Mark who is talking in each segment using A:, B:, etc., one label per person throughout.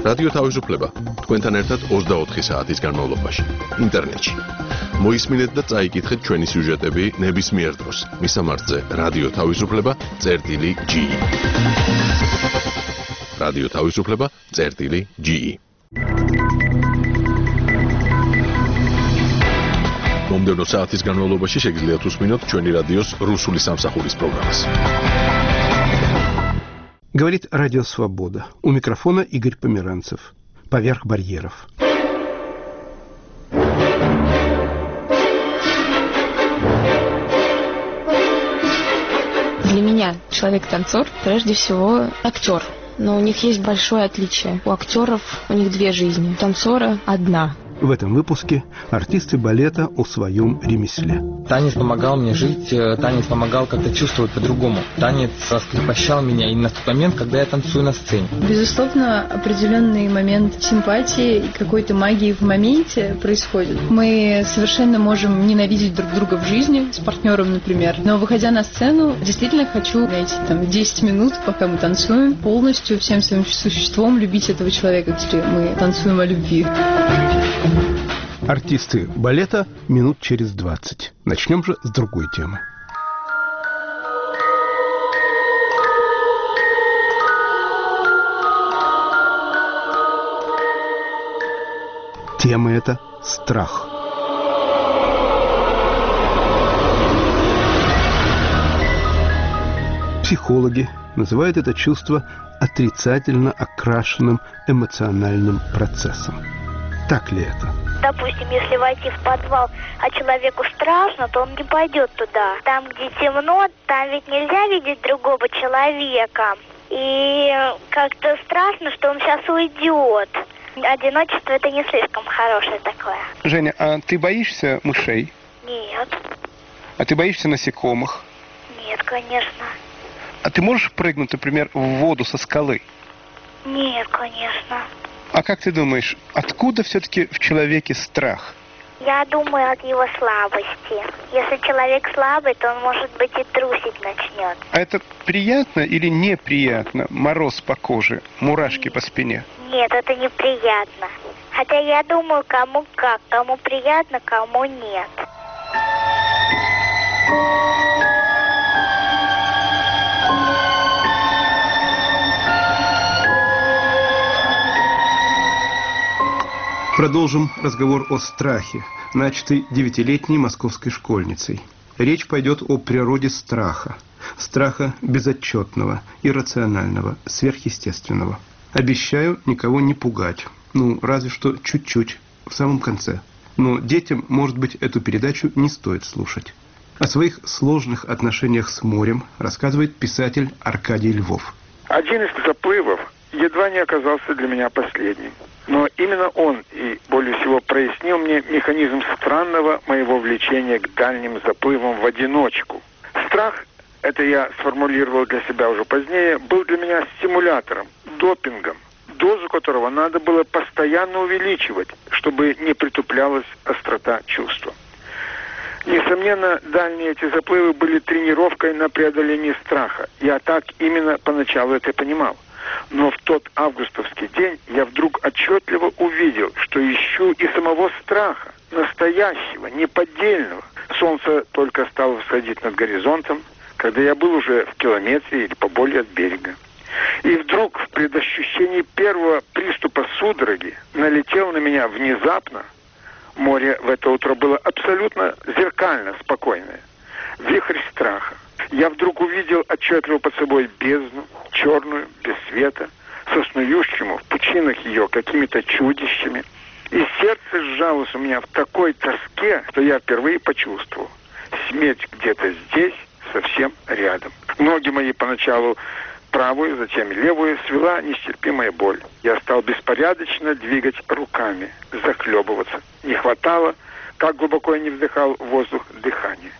A: რადიო თავისუფლება თქვენთან ერთად 24 საათის განმავლობაში ინტერნეტში. მოისმინეთ და წაიკითხეთ ჩვენი სიუჟეტები ნებისმიერ დროს. მისამართზე რადიო თავისუფლება.ge. რადიო თავისუფლება.ge. მომდევნო საათის განმავლობაში შეგიძლიათ უსმინოთ ჩვენი რადიოს რუსული სამსახურის პროგრამას.
B: Говорит Радио Свобода. У микрофона Игорь Померанцев. Поверх барьеров.
C: Для меня человек-танцор прежде всего актер. Но у них есть большое отличие. У актеров у них две жизни. У танцора одна.
B: В этом выпуске артисты балета о своем ремесле.
D: Танец помогал мне жить, танец помогал как-то чувствовать по-другому. Танец раскрепощал меня именно в тот момент, когда я танцую на сцене.
E: Безусловно, определенный момент симпатии и какой-то магии в моменте происходит. Мы совершенно можем ненавидеть друг друга в жизни, с партнером, например. Но выходя на сцену, действительно хочу найти 10 минут, пока мы танцуем, полностью всем своим существом любить этого человека, если мы танцуем о любви.
B: Артисты балета минут через 20. Начнем же с другой темы. Тема эта – страх. Психологи называют это чувство отрицательно окрашенным эмоциональным процессом. Так ли это?
F: Допустим, если войти в подвал, а человеку страшно, то он не пойдет туда. Там, где темно, там ведь нельзя видеть другого человека. И как-то страшно, что он сейчас уйдет. Одиночество – это не слишком хорошее такое.
B: Женя, а ты боишься мышей?
F: Нет.
B: А ты боишься насекомых?
F: Нет, конечно.
B: А ты можешь прыгнуть, например, в воду со скалы?
F: Нет, конечно.
B: А как ты думаешь, откуда все-таки в человеке страх?
F: Я думаю, от его слабости. Если человек слабый, то он, может быть, и трусить начнет.
B: А это приятно или неприятно? Мороз по коже, мурашки по спине?
F: Нет, это неприятно. Хотя я думаю, кому как. Кому приятно, кому нет.
B: Продолжим разговор о страхе, начатый 9-летней московской школьницей. Речь пойдет о природе страха. Страха безотчетного, иррационального, сверхъестественного. Обещаю никого не пугать. Разве что чуть-чуть, в самом конце. Но детям, может быть, эту передачу не стоит слушать. О своих сложных отношениях с морем рассказывает писатель Аркадий Львов.
G: Один из заплывов едва не оказался для меня последним. Но именно он и более всего прояснил мне механизм странного моего влечения к дальним заплывам в одиночку. Страх, это я сформулировал для себя уже позднее, был для меня стимулятором, допингом, дозу которого надо было постоянно увеличивать, чтобы не притуплялась острота чувства. Несомненно, дальние эти заплывы были тренировкой на преодоление страха. Я так именно поначалу это понимал. Но в тот августовский день я вдруг отчетливо увидел, что ищу и самого страха, настоящего, неподдельного. Солнце только стало всходить над горизонтом, когда я был уже в километре или поболее от берега. И вдруг в предощущении первого приступа судороги налетел на меня внезапно. Море в это утро было абсолютно зеркально спокойное. Вихрь страха. Я вдруг увидел отчетливо под собой бездну, черную, без света, соснующему в пучинах ее какими-то чудищами. И сердце сжалось у меня в такой тоске, что я впервые почувствовал. Смерть где-то здесь, совсем рядом. Ноги мои поначалу правую, затем левую свела нестерпимая боль. Я стал беспорядочно двигать руками, захлебываться. Не хватало, как глубоко я не вдыхал воздух, дыхания.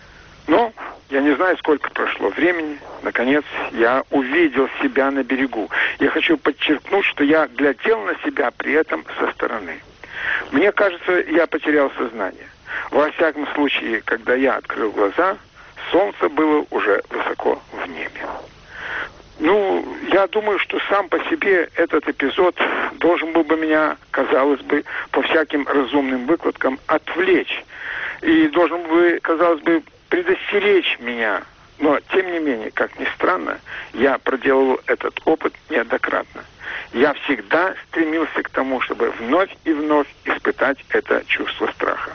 G: Но я не знаю, сколько прошло времени. Наконец, я увидел себя на берегу. Я хочу подчеркнуть, что я глядел на себя при этом со стороны. Мне кажется, я потерял сознание. Во всяком случае, когда я открыл глаза, солнце было уже высоко в небе. Ну, я думаю, что сам по себе этот эпизод должен был бы меня, казалось бы, по всяким разумным выкладкам отвлечь. И должен бы, казалось бы, предостеречь меня. Но, тем не менее, как ни странно, я проделал этот опыт неоднократно. Я всегда стремился к тому, чтобы вновь и вновь испытать это чувство страха.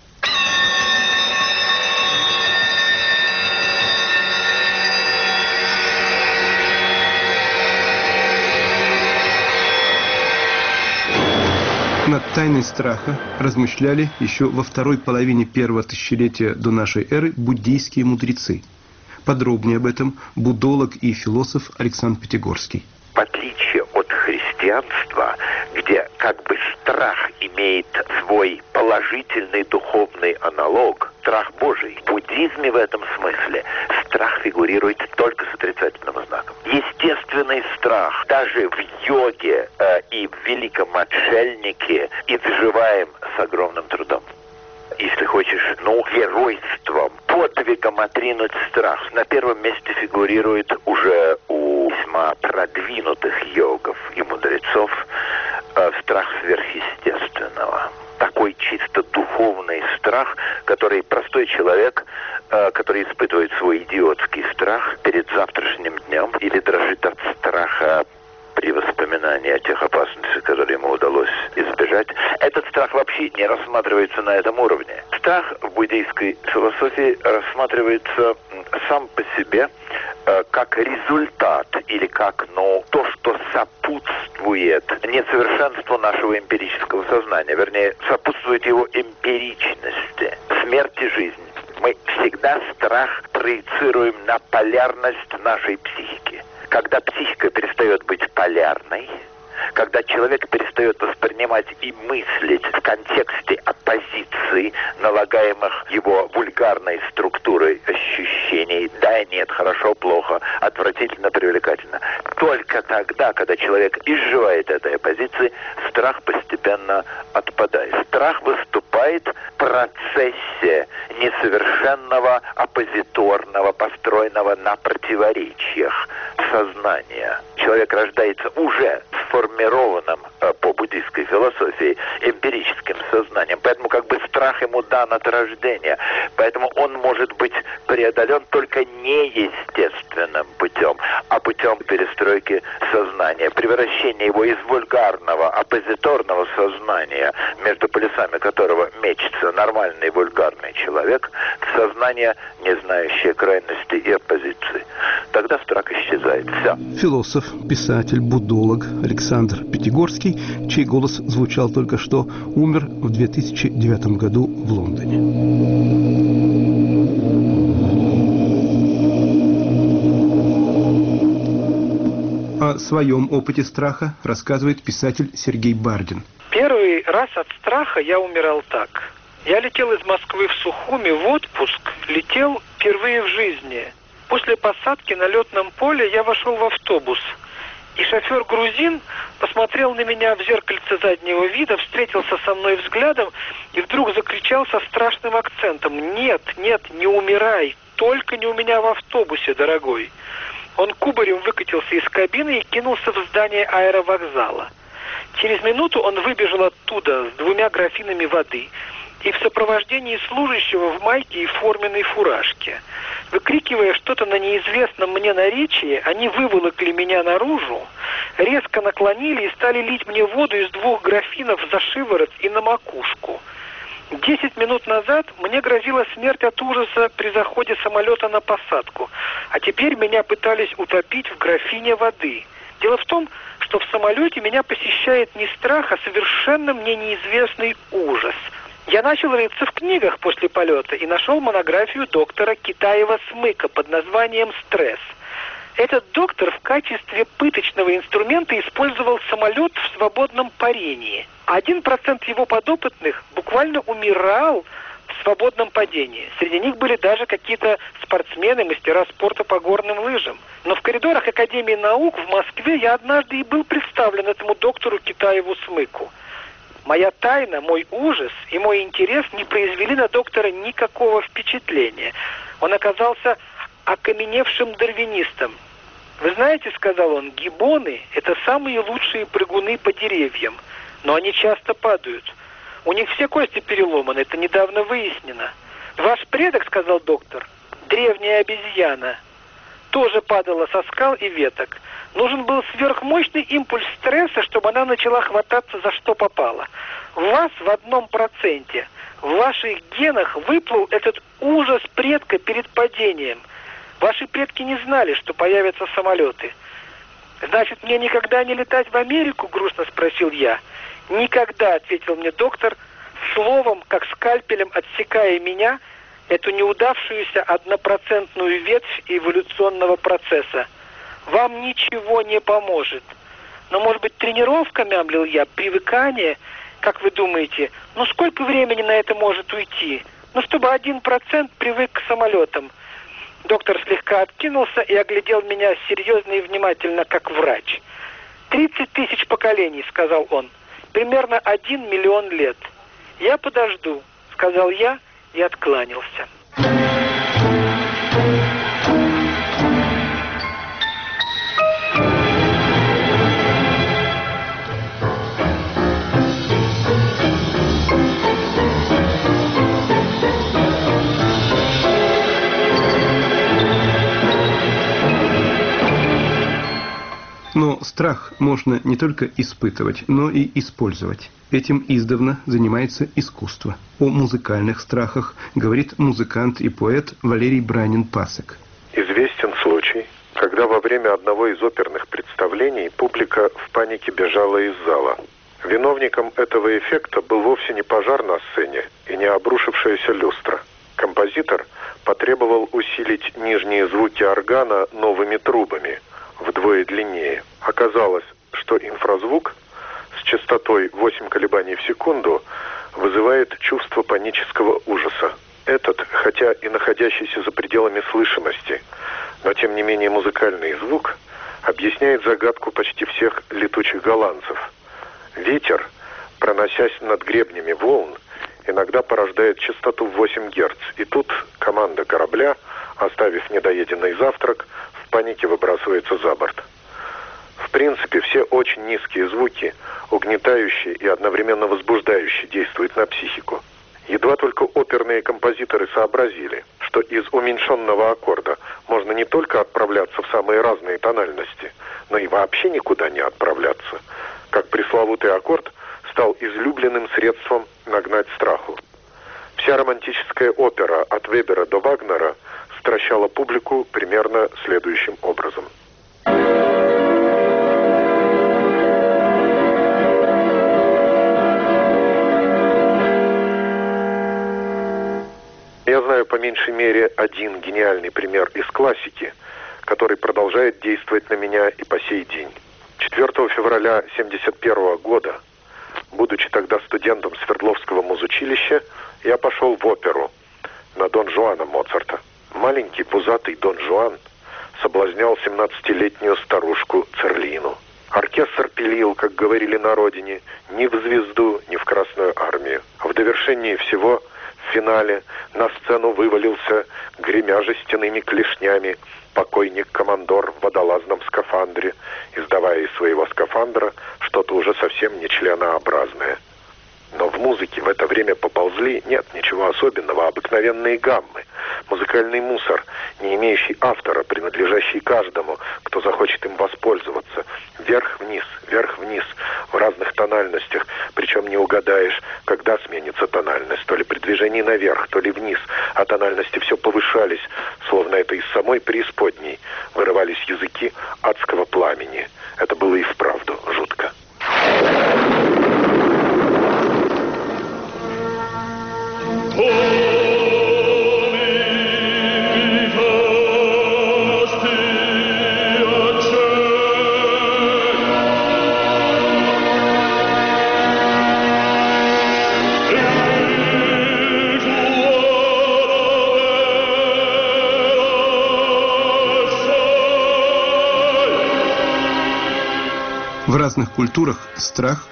B: Над тайной страха размышляли еще во второй половине первого тысячелетия до нашей эры буддийские мудрецы. Подробнее об этом буддолог и философ Александр Пятигорский.
H: В отличие от христианства, где как бы страх имеет свой положительный духовный аналог, страх Божий, в буддизме в этом смысле страх фигурирует только с отрицательным знаком. Естественный страх даже в йоге и в великом отшельнике изживаем с огромным трудом. Если хочешь, геройством, подвигом отринуть страх. На первом месте фигурирует уже у весьма продвинутых йогов и мудрецов страх сверхъестественного. Такой чисто духовный страх, который простой человек, который испытывает свой идиотский страх перед завтрашним днем или дрожит от страха при воспоминании о тех опасностях, которые ему удалось избежать, этот страх вообще не рассматривается на этом уровне. Страх в буддийской философии рассматривается сам по себе как результат или как то, что сопутствует несовершенству нашего эмпирического сознания, вернее, сопутствует его эмпиричности, смерти жизни. Мы всегда страх проецируем на полярность нашей психики. Когда психика перестает быть полярной, когда человек перестает воспринимать и мыслить в контексте оппозиции, налагаемых его вульгарной структурой ощущений, да, нет, хорошо, плохо, отвратительно, привлекательно. Только тогда, когда человек изживает этой оппозиции, страх постепенно отпадает. Страх выступает в процессе несовершенного, оппозиторного, построенного на противоречиях сознания. Человек рождается уже сформированным по буддийской философии эмпирическим сознанием. Поэтому как бы страх ему дан от рождения. Поэтому он может быть преодолен только неестественным путем, а путем перестройки сознания, превращения его из вульгарного, оппозиторного сознания, между полюсами которого мечется нормальный вульгарный человек, в сознание, не знающее крайности и оппозиции. Тогда страх исчезает. Все.
B: Философ, писатель, буддолог Александр Пятигорский, чей голос звучал только что, умер в 2009 году в Лондоне. О своем опыте страха рассказывает писатель Сергей Бардин.
I: Первый раз от страха я умирал так. Я летел из Москвы в Сухуми в отпуск, летел впервые в жизни. После посадки на летном поле я вошел в автобус. И шофер-грузин посмотрел на меня в зеркальце заднего вида, встретился со мной взглядом и вдруг закричал со страшным акцентом: «Нет, нет, не умирай, только не у меня в автобусе, дорогой». Он кубарем выкатился из кабины и кинулся в здание аэровокзала. Через минуту он выбежал оттуда с 2 графинами воды и в сопровождении служащего в майке и форменной фуражке. Выкрикивая что-то на неизвестном мне наречии, они выволокли меня наружу, резко наклонили и стали лить мне воду из 2 графинов за шиворот и на макушку. 10 минут назад мне грозила смерть от ужаса при заходе самолета на посадку, а теперь меня пытались утопить в графине воды. Дело в том, что в самолете меня посещает не страх, а совершенно мне неизвестный ужас. Я начал рыться в книгах после полета и нашел монографию доктора Китаева-Смыка под названием «Стресс». Этот доктор в качестве пыточного инструмента использовал самолет в свободном парении. 1% его подопытных буквально умирал в свободном падении. Среди них были даже какие-то спортсмены, мастера спорта по горным лыжам. Но в коридорах Академии наук в Москве я однажды и был представлен этому доктору Китаеву-Смыку. Моя тайна, мой ужас и мой интерес не произвели на доктора никакого впечатления. Он оказался окаменевшим дарвинистом. «Вы знаете, — сказал он, — гиббоны — это самые лучшие прыгуны по деревьям, но они часто падают. У них все кости переломаны, это недавно выяснено. Ваш предок, — сказал доктор, — древняя обезьяна, тоже падала со скал и веток. Нужен был сверхмощный импульс стресса, чтобы она начала хвататься за что попало. В вас в 1%, в ваших генах выплыл этот ужас предка перед падением. Ваши предки не знали, что появятся самолеты. Значит, мне никогда не летать в Америку?» — грустно спросил я. «Никогда», — ответил мне доктор, словом, как скальпелем отсекая меня, эту неудавшуюся 1% ветвь эволюционного процесса. «Вам ничего не поможет. Но, может быть, тренировка, — мямлил я, — привыкание, как вы думаете, ну сколько времени на это может уйти? Ну, чтобы 1% привык к самолетам». Доктор слегка откинулся и оглядел меня серьезно и внимательно, как врач. 30 тысяч поколений, — сказал он, — примерно 1 миллион лет. «Я подожду», — сказал я и откланялся.
B: Но страх можно не только испытывать, но и использовать. Этим издавна занимается искусство. О музыкальных страхах говорит музыкант и поэт Валерий Бранин-Пасек.
J: Известен случай, когда во время одного из оперных представлений публика в панике бежала из зала. Виновником этого эффекта был вовсе не пожар на сцене и не обрушившаяся люстра. Композитор потребовал усилить нижние звуки органа новыми трубами, вдвое длиннее. Оказалось, что инфразвук с частотой 8 колебаний в секунду вызывает чувство панического ужаса. Этот, хотя и находящийся за пределами слышимости, но тем не менее музыкальный звук объясняет загадку почти всех летучих голландцев. Ветер, проносясь над гребнями волн, иногда порождает частоту в 8 Гц. И тут команда корабля, оставив недоеденный завтрак, в панике выбрасывается за борт. В принципе, все очень низкие звуки, угнетающие и одновременно возбуждающие, действуют на психику. Едва только оперные композиторы сообразили, что из уменьшенного аккорда можно не только отправляться в самые разные тональности, но и вообще никуда не отправляться, как пресловутый аккорд стал излюбленным средством нагнать страху. Вся романтическая опера от Вебера до Вагнера стращала публику примерно следующим образом. Я знаю по меньшей мере один гениальный пример из классики, который продолжает действовать на меня и по сей день. 4 февраля 1971 года, будучи тогда студентом Свердловского музучилища, я пошел в оперу на Дон Жуана Моцарта. Маленький пузатый Дон Жуан соблазнял 17-летнюю старушку Церлину. Оркестр пилил, как говорили на родине, ни в звезду, ни в Красную армию. В довершении всего, в финале, на сцену вывалился, гремя жестяными клешнями, покойник-командор в водолазном скафандре, издавая из своего скафандра что-то уже совсем не членообразное. Но в музыке в это время поползли, нет ничего особенного, обыкновенные гаммы, музыкальный мусор, не имеющий автора, принадлежащий каждому, кто захочет им воспользоваться. Вверх-вниз, в разных тональностях, причем не угадаешь, когда сменится тональность, то ли при движении наверх, то ли вниз, а тональности все повышались, словно это из самой преисподней вырывались языки адского пламени. Это было и вправду жутко.
B: В разных культурах страх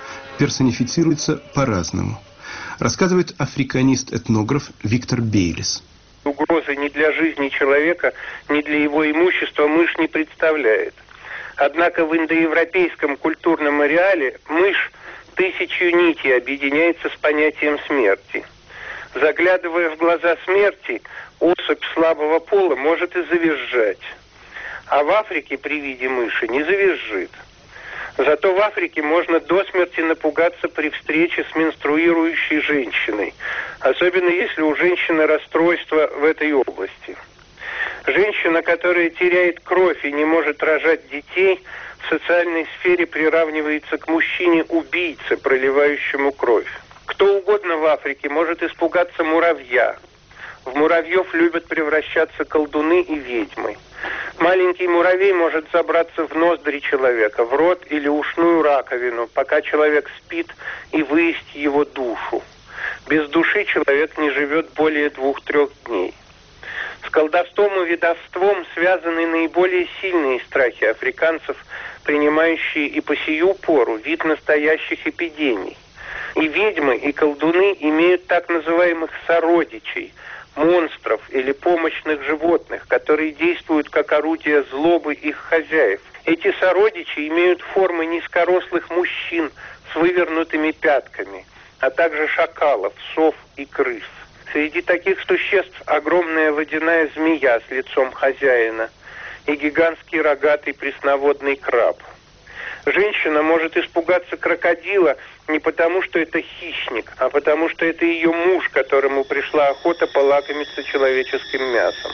B: персонифицируется по-разному. Рассказывает африканист-этнограф Виктор Бейлис.
K: Угрозы ни для жизни человека, ни для его имущества мышь не представляет. Однако в индоевропейском культурном ареале мышь тысячью нитей объединяется с понятием смерти. Заглядывая в глаза смерти, особь слабого пола может и завизжать. А в Африке при виде мыши не завизжит. Зато в Африке можно до смерти напугаться при встрече с менструирующей женщиной, особенно если у женщины расстройство в этой области. Женщина, которая теряет кровь и не может рожать детей, в социальной сфере приравнивается к мужчине-убийце, проливающему кровь. Кто угодно в Африке может испугаться муравья. В муравьев любят превращаться колдуны и ведьмы. Маленький муравей может забраться в ноздри человека, в рот или ушную раковину, пока человек спит, и выесть его душу. Без души человек не живет более 2-3 дней. С колдовством и ведовством связаны наиболее сильные страхи африканцев, принимающие и по сию пору вид настоящих эпидемий. И ведьмы, и колдуны имеют так называемых сородичей, монстров или помощных животных, которые действуют как орудие злобы их хозяев. Эти сородичи имеют формы низкорослых мужчин с вывернутыми пятками, а также шакалов, сов и крыс. Среди таких существ огромная водяная змея с лицом хозяина и гигантский рогатый пресноводный краб. Женщина может испугаться крокодила не потому, что это хищник, а потому, что это ее муж, которому пришла охота полакомиться человеческим мясом.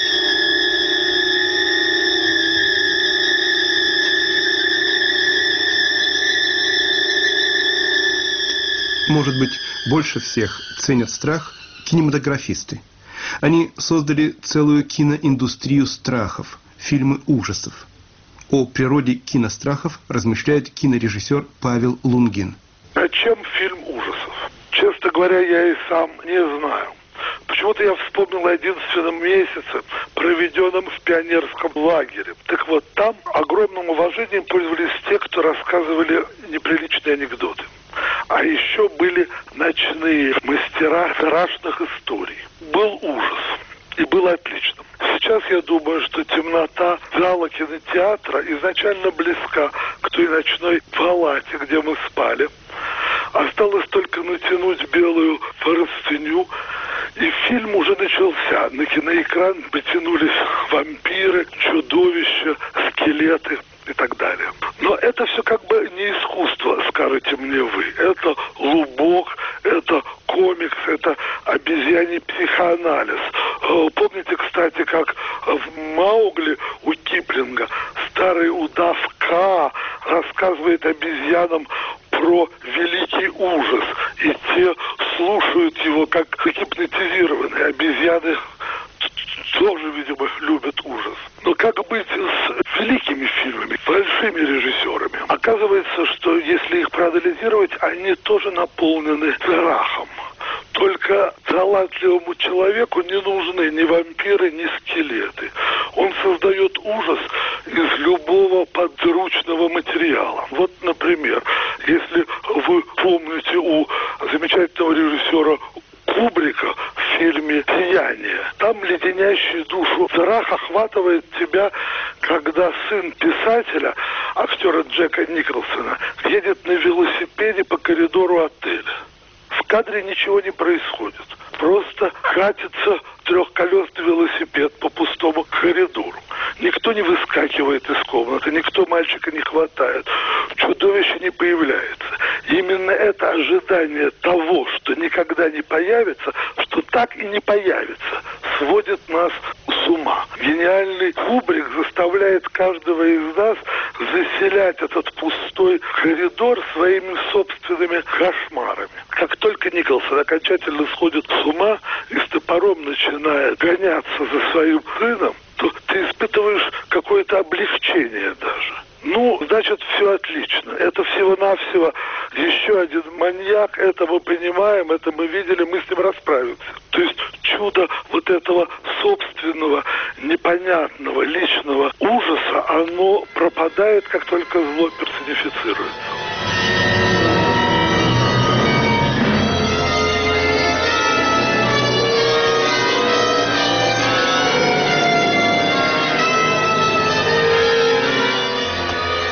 B: Может быть, больше всех ценят страх кинематографисты. Они создали целую киноиндустрию страхов, фильмы ужасов. О природе кинострахов размышляет кинорежиссер Павел Лунгин.
L: О чем фильм ужасов? Честно говоря, я и сам не знаю. Почему-то я вспомнил о 11 месяце, проведенном в пионерском лагере. Так вот, там огромным уважением пользовались те, кто рассказывали неприличные анекдоты. А еще были ночные мастера страшных историй. Был ужас. И было отлично. Сейчас я думаю, что темнота зала кинотеатра изначально близка к той ночной палате, где мы спали. Осталось только натянуть белую простыню, и фильм уже начался. На киноэкран потянулись вампиры, чудовища, скелеты и так далее. Но это все как бы не искусство, скажете мне вы. Это лубок, это комикс, это обезьяний психоанализ. Помните, кстати, как в «Маугли» у Киплинга старый удав Ка рассказывает обезьянам про великий ужас, и те слушают его как гипнотизированные. Обезьяны тоже, видимо, любят ужас. Но как быть с великими фильмами, большими режиссерами? Оказывается, что если их проанализировать, они тоже наполнены страхом. Только талантливому человеку не нужны ни вампиры, ни скелеты. Он создает ужас из любого подручного материала. Вот, например, если вы помните у замечательного режиссера Кубрика в фильме «Сияние». Там леденящий душу страх охватывает тебя, когда сын писателя, актера Джека Николсона, едет на велосипеде по коридору отеля. В кадре ничего не происходит. Просто катится трехколесный велосипед по пустому коридору. Никто не выскакивает из комнаты, никто мальчика не хватает. Чудовище не появляется. И именно это ожидание того, что никогда не появится, что так и не появится, сводит нас с ума. Гениальный Кубрик заставляет каждого из нас заселять этот пустой коридор своими собственными кошмарами. Как только Николсон окончательно сходит с ума и с топором начинает гоняться за своим сыном, то ты испытываешь какое-то облегчение даже. Ну, значит, все отлично. Это всего-навсего еще один маньяк, это мы понимаем, это мы видели, мы с ним расправимся. То есть чудо вот этого собственного, непонятного, личного ужаса, оно пропадает, как только зло персонифицируется.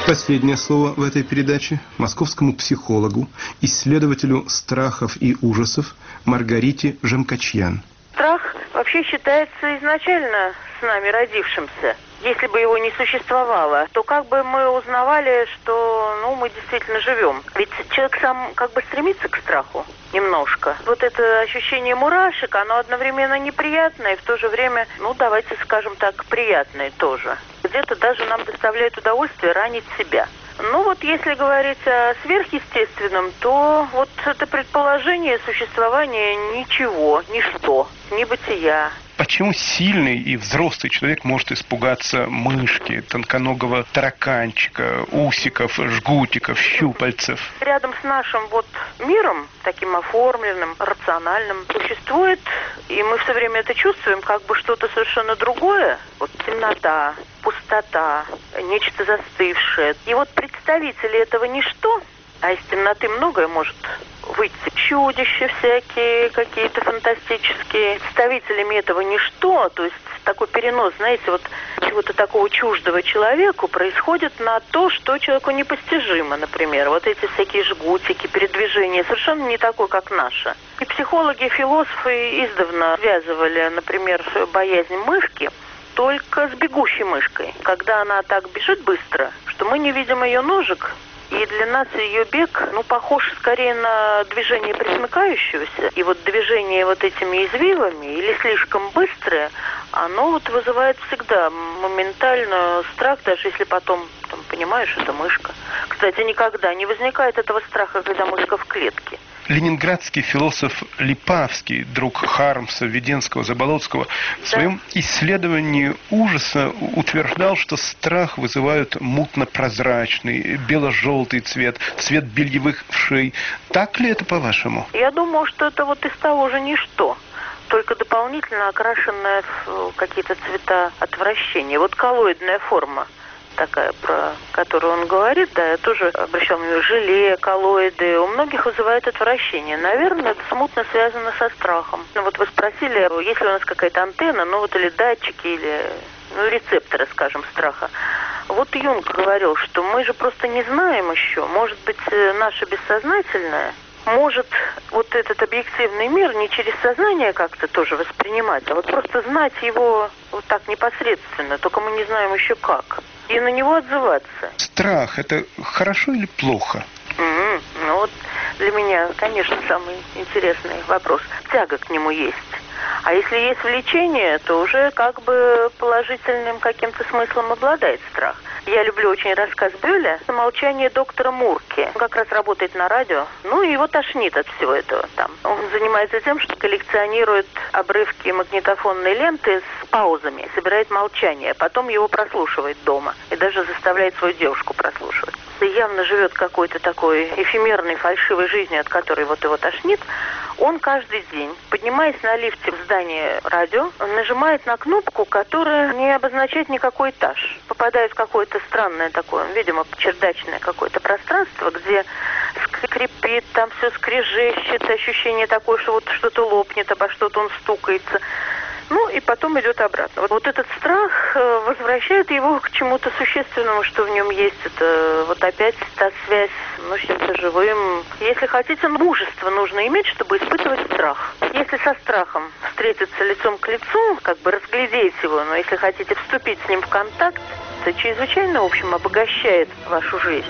B: Последнее слово в этой передаче московскому психологу, исследователю страхов и ужасов Маргарите Жемкачьян.
M: Страх вообще считается изначально с нами родившимся. Если бы его не существовало, то как бы мы узнавали, что мы действительно живем. Ведь человек сам как бы стремится к страху немножко. Вот это ощущение мурашек, оно одновременно неприятное и в то же время, давайте скажем так, приятное тоже. Где-то даже нам доставляет удовольствие ранить себя. Если говорить о сверхъестественном, то вот это предположение существования ничего, ничто, небытия.
B: Почему сильный и взрослый человек может испугаться мышки, тонконогого тараканчика, усиков, жгутиков, щупальцев?
M: Рядом с нашим миром, таким оформленным, рациональным, существует, и мы все время это чувствуем, как бы что-то совершенно другое. Темнота, пустота, нечто застывшее. И представители этого ничто, а из темноты многое может выйти. Чудища всякие, какие-то фантастические. Представителями этого ничто, то есть такой перенос, чего-то такого чуждого человеку происходит на то, что человеку непостижимо, например. Эти всякие жгутики, передвижения, совершенно не такое, как наше. И психологи, философы издавна связывали, например, боязнь мышки только с бегущей мышкой. Когда она так бежит быстро, что мы не видим ее ножек, и для нас ее бег, похож скорее на движение пресмыкающегося. И движение этими извивами, или слишком быстрое, оно вызывает всегда моментально страх, даже если потом понимаешь, это мышка. Кстати, никогда не возникает этого страха, когда мышка в клетке.
B: Ленинградский философ Липавский, друг Хармса, Веденского, Заболоцкого, в своем исследовании ужаса утверждал, что страх вызывают мутно-прозрачный, бело-желтый цвет, цвет бельевых вшей. Так ли это, по-вашему?
M: Я думаю, что это из того же ничто, только дополнительно окрашенная в какие-то цвета отвращения. Коллоидная форма такая, про которую он говорит, я тоже обращал внимание, желе, коллоиды, у многих вызывает отвращение. Наверное, это смутно связано со страхом. Вы спросили, есть ли у нас какая-то антенна, или датчики, или рецепторы, скажем, страха. Юнг говорил, что мы же просто не знаем еще, может быть, наше бессознательное может этот объективный мир не через сознание как-то тоже воспринимать, а просто знать его так непосредственно, только мы не знаем еще как. И на него отзываться.
B: Страх – это хорошо или плохо?
M: Для меня, конечно, самый интересный вопрос. Тяга к нему есть. А если есть влечение, то уже положительным каким-то смыслом обладает страх. Я люблю очень рассказ Бёля «Молчание доктора Мурки». Он как раз работает на радио. И его тошнит от всего этого там. Он занимается тем, что коллекционирует обрывки магнитофонной ленты с паузами, собирает молчание, потом его прослушивает дома и даже заставляет свою девушку прослушивать. И явно живет какой-то такой эфемерной, фальшивой жизнью, от которой его тошнит. Он каждый день, поднимаясь на лифте в здание радио, нажимает на кнопку, которая не обозначает никакой этаж. Попадает в какое-то странное такое, видимо, чердачное какое-то пространство, где скрипит, там все скрежещет, ощущение такое, что что-то лопнет, обо что-то он стукается. И потом идет обратно. Этот страх возвращает его к чему-то существенному, что в нем есть. Это опять та связь с чем-то живым. Если хотите, мужество нужно иметь, чтобы испытывать страх. Если со страхом встретиться лицом к лицу, разглядеть его, но если хотите вступить с ним в контакт, это чрезвычайно, в общем, обогащает вашу жизнь.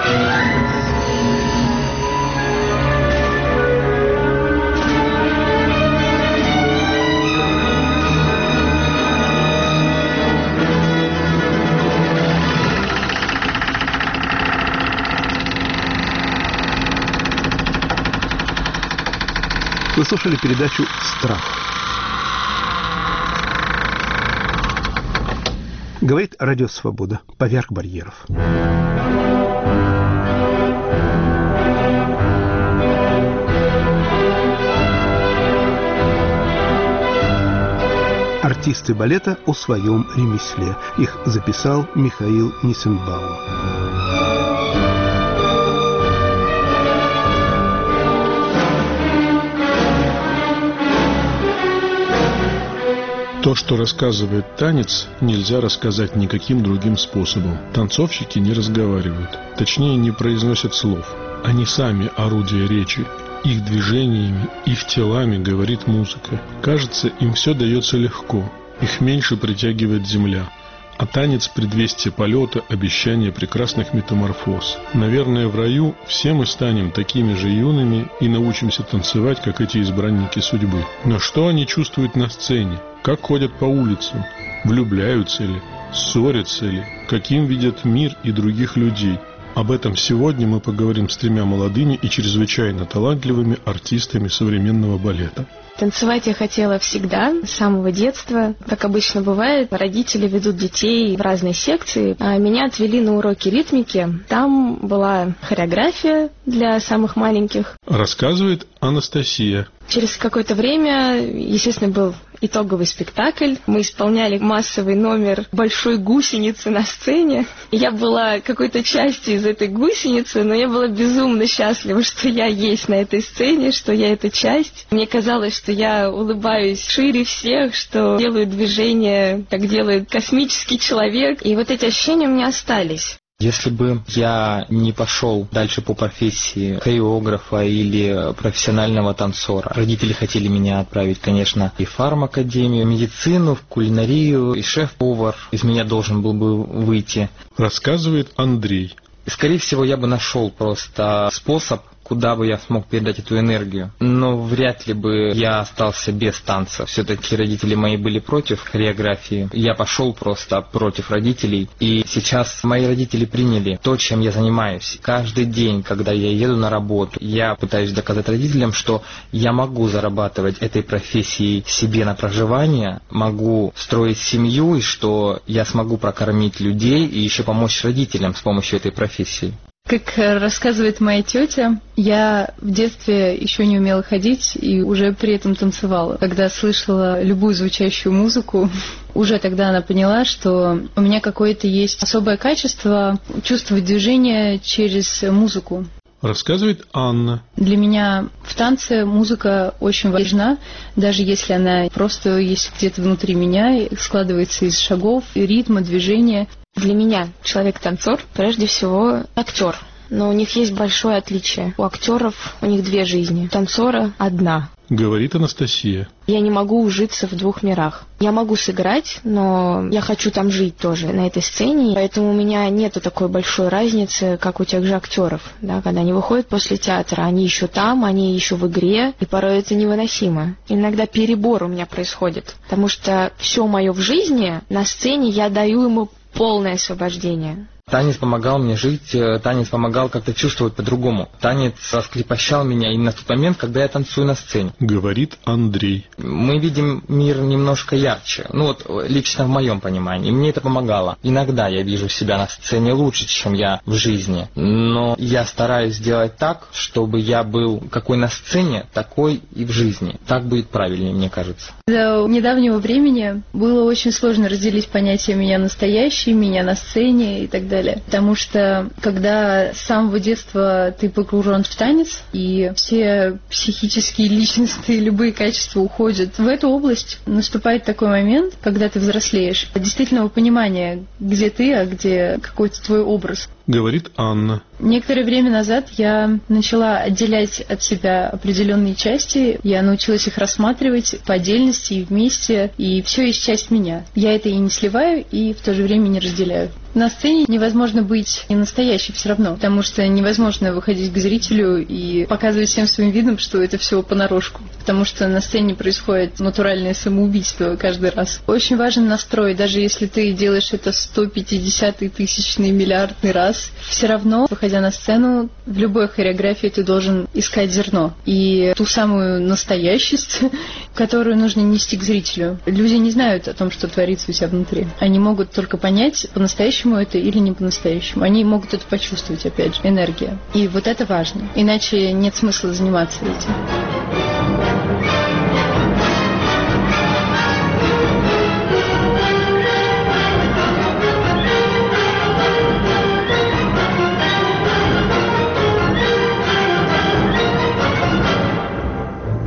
B: Вы слушали передачу «Страх». Говорит Радио Свобода. Поверх барьеров. Артисты балета о своем ремесле. Их записал Михаил Нисенбаум.
N: То, что рассказывает танец, нельзя рассказать никаким другим способом. Танцовщики не разговаривают, точнее не произносят слов. Они сами орудие речи. Их движениями, их телами говорит музыка. Кажется, им все дается легко. Их меньше притягивает земля. А танец – предвестие полета, обещание прекрасных метаморфоз. Наверное, в раю все мы станем такими же юными и научимся танцевать, как эти избранники судьбы. Но что они чувствуют на сцене? Как ходят по улицам? Влюбляются ли? Ссорятся ли? Каким видят мир и других людей? Об этом сегодня мы поговорим с 3 молодыми и чрезвычайно талантливыми артистами современного балета.
C: Танцевать я хотела всегда, с самого детства. Как обычно бывает, родители ведут детей в разные секции, а меня отвели на уроки ритмики. Там была хореография для самых маленьких.
N: Рассказывает Анастасия.
C: Через какое-то время, естественно, был итоговый спектакль. Мы исполняли массовый номер большой гусеницы на сцене. Я была какой-то частью из этой гусеницы, но я была безумно счастлива, что я есть на этой сцене, что я эта часть. Мне казалось, что я улыбаюсь шире всех, что делаю движения, как делает космический человек. И вот эти ощущения у меня остались.
D: Если бы я не пошел дальше по профессии хореографа или профессионального танцора, родители хотели меня отправить, конечно, и в фармакадемию, медицину, в кулинарию, и шеф-повар из меня должен был бы выйти.
N: Рассказывает Андрей.
D: Скорее всего, я бы нашел просто способ, куда бы я смог передать эту энергию. Но вряд ли бы я остался без танца. Все-таки родители мои были против хореографии. Я пошел просто против родителей. И сейчас мои родители приняли то, чем я занимаюсь. Каждый день, когда я еду на работу, я пытаюсь доказать родителям, что я могу зарабатывать этой профессией себе на проживание, могу строить семью, и что я смогу прокормить людей и еще помочь родителям с помощью этой профессии.
E: Как рассказывает моя тетя, я в детстве еще не умела ходить и уже при этом танцевала. Когда слышала любую звучащую музыку, уже тогда она поняла, что у меня какое-то есть особое качество чувствовать движение через музыку.
N: Рассказывает Анна.
E: Для меня в танце музыка очень важна, даже если она просто есть где-то внутри меня, складывается из шагов, ритма, движения.
C: Для меня человек-танцор прежде всего актер. Но у них есть большое отличие. У актеров у них 2 жизни, у танцора одна.
N: Говорит Анастасия.
C: Я не могу ужиться в 2 мирах. Я могу сыграть, но я хочу там жить тоже, на этой сцене. Поэтому у меня нету такой большой разницы, как у тех же актеров. Да, когда они выходят после театра, они еще там, они еще в игре. И порой это невыносимо. Иногда перебор у меня происходит. Потому что все мое в жизни, на сцене я даю ему полное освобождение.
D: Танец помогал мне жить, танец помогал как-то чувствовать по-другому. Танец раскрепощал меня именно в тот момент, когда я танцую на сцене.
N: Говорит Андрей.
D: Мы видим мир немножко ярче. Лично в моем понимании. Мне это помогало. Иногда я вижу себя на сцене лучше, чем я в жизни. Но я стараюсь сделать так, чтобы я был какой на сцене, такой и в жизни. Так будет правильнее, мне кажется.
E: До недавнего времени было очень сложно разделить понятие «меня настоящий», «меня на сцене» и так далее. Потому что, когда с самого детства ты погружен в танец, и все психические, личностные, любые качества уходят в эту область, наступает такой момент, когда ты взрослеешь, действительного понимания, где ты, а где какой-то твой образ.
N: Говорит Анна.
E: Некоторое время назад я начала отделять от себя определенные части. Я научилась их рассматривать по отдельности и вместе, и все есть часть меня. Я это и не сливаю, и в то же время не разделяю. На сцене невозможно быть не настоящей все равно, потому что невозможно выходить к зрителю и показывать всем своим видом, что это все понарошку, потому что на сцене происходит натуральное самоубийство каждый раз. Очень важен настрой, даже если ты делаешь это 150-й, 1000-й, миллиардный раз, все равно, выходя на сцену, в любой хореографии ты должен искать зерно и ту самую настоящесть, которую нужно нести к зрителю. Люди не знают о том, что творится у себя внутри. Они могут только понять, по-настоящему это или не по-настоящему. Они могут это почувствовать, опять же, энергия. И вот это важно. Иначе нет смысла заниматься этим.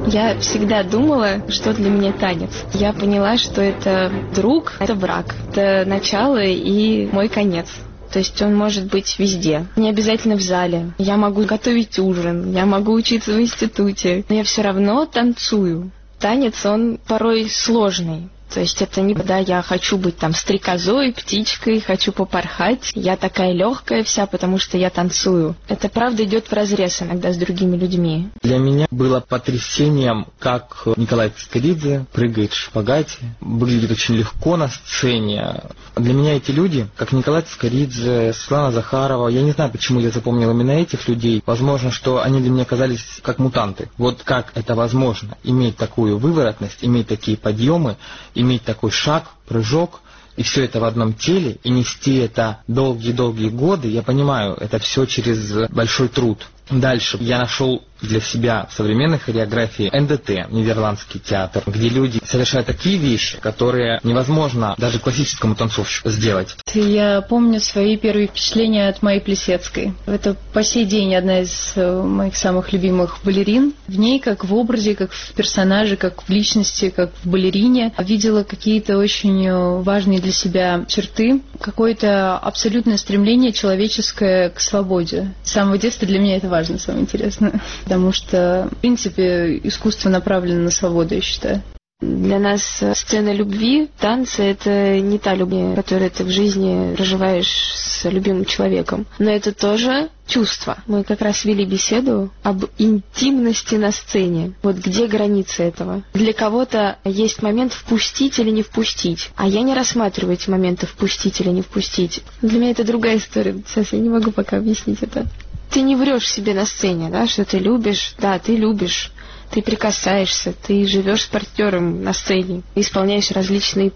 C: Я всегда думала, что для меня танец. Я поняла, что это друг, это враг, это начало и мой конец. То есть он может быть везде, не обязательно в зале. Я могу готовить ужин, я могу учиться в институте, но я все равно танцую. Танец, он порой сложный. То есть это не когда я хочу быть там стрекозой, птичкой, хочу попорхать. Я такая легкая вся, потому что я танцую. Это правда идет вразрез иногда с другими людьми.
D: Для меня было потрясением, как Николай Цискоридзе прыгает в шпагате, выглядит очень легко на сцене. Для меня эти люди, как Николай Цискоридзе, Светлана Захарова, я не знаю, почему я запомнил именно этих людей. Возможно, что они для меня казались как мутанты. Вот как это возможно? Иметь такую выворотность, иметь такие подъемы, иметь такой шаг, прыжок, и все это в одном теле, и нести это долгие-долгие годы, я понимаю, это все через большой труд. Дальше я нашел для себя в современной хореографии НДТ, нидерландский театр, где люди совершают такие вещи, которые невозможно даже классическому танцовщику сделать.
E: Я помню свои первые впечатления от Майи Плисецкой. Это по сей день одна из моих самых любимых балерин. В ней, как в образе, как в персонаже, как в личности, как в балерине, видела какие-то очень важные для себя черты, какое-то абсолютное стремление человеческое к свободе. С самого детства для меня это важно, самое интересное. Потому что, в принципе, искусство направлено на свободу, я считаю.
C: Для нас сцена любви, танцы — это не та любовь, которую ты в жизни проживаешь с любимым человеком. Но это тоже чувство. Мы как раз вели беседу об интимности на сцене. Вот где граница этого? Для кого-то есть момент впустить или не впустить. А я не рассматриваю эти моменты впустить или не впустить. Для меня это другая история. Сейчас я не могу пока объяснить это. Ты не врешь себе на сцене, да, что ты любишь. Да, ты любишь. Ты прикасаешься, ты живешь с партнером на сцене, исполняешь различные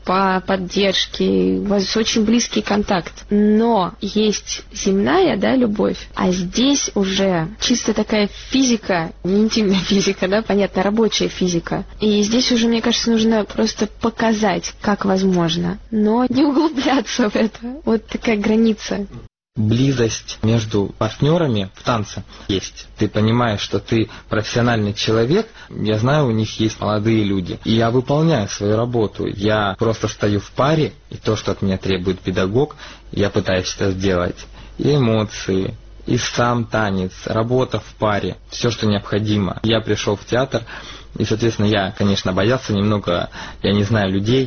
C: поддержки, у вас очень близкий контакт. Но есть земная, да, любовь, а здесь уже чисто такая физика, не интимная физика, да, понятно, рабочая физика. И здесь уже, мне кажется, нужно просто показать, как возможно, но не углубляться в это. Вот такая граница.
D: Близость между партнерами в танце есть. Ты понимаешь, что ты профессиональный человек. Я знаю, у них есть молодые люди. И я выполняю свою работу. Я просто стою в паре, и то, что от меня требует педагог, я пытаюсь это сделать. И эмоции, и сам танец, работа в паре, все, что необходимо. Я пришел в театр, и, соответственно, я, конечно, боялся немного, я не знаю людей.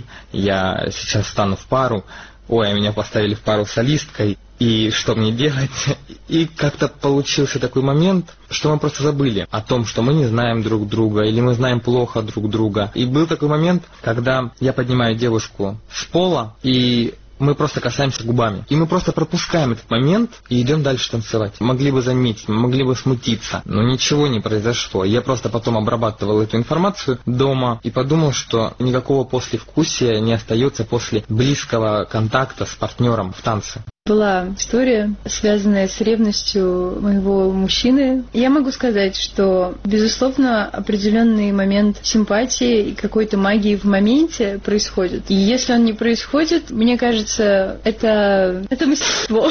D: Я сейчас стану в пару. Ой, меня поставили в пару с солисткой. И что мне делать? И как-то получился такой момент, что мы просто забыли о том, что мы не знаем друг друга, или мы знаем плохо друг друга. И был такой момент, когда я поднимаю девушку с пола, и мы просто касаемся губами. И мы просто пропускаем этот момент и идем дальше танцевать. Могли бы заметить, могли бы смутиться, но ничего не произошло. Я просто потом обрабатывал эту информацию дома и подумал, что никакого послевкусия не остается после близкого контакта с партнером в танце.
E: Была история, связанная с ревностью моего мужчины. Я могу сказать, что, безусловно, определенный момент симпатии и какой-то магии в моменте происходит. И если он не происходит, мне кажется, это мастерство.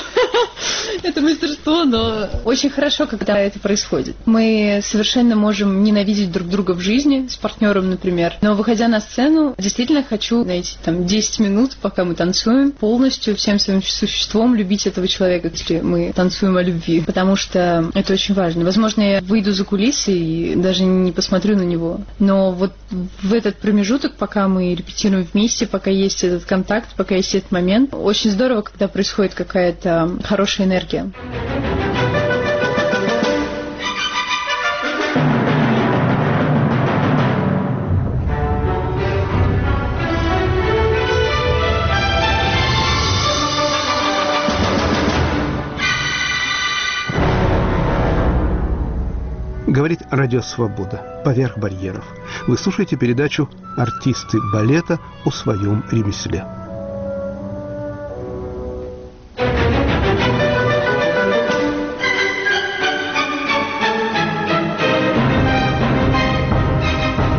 E: Это мастерство, но очень хорошо, когда это происходит. Мы совершенно можем ненавидеть друг друга в жизни, с партнером, например. Но, выходя на сцену, действительно хочу найти там 10 минут, пока мы танцуем, полностью всем своим существом любить этого человека, если мы танцуем о любви, потому что это очень важно. Возможно, я выйду за кулисы и даже не посмотрю на него, но вот в этот промежуток, пока мы репетируем вместе, пока есть этот контакт, пока есть этот момент, очень здорово, когда происходит какая-то хорошая энергия.
B: Говорит Радио Свобода. Поверх барьеров. Вы слушаете передачу «Артисты балета о своем ремесле».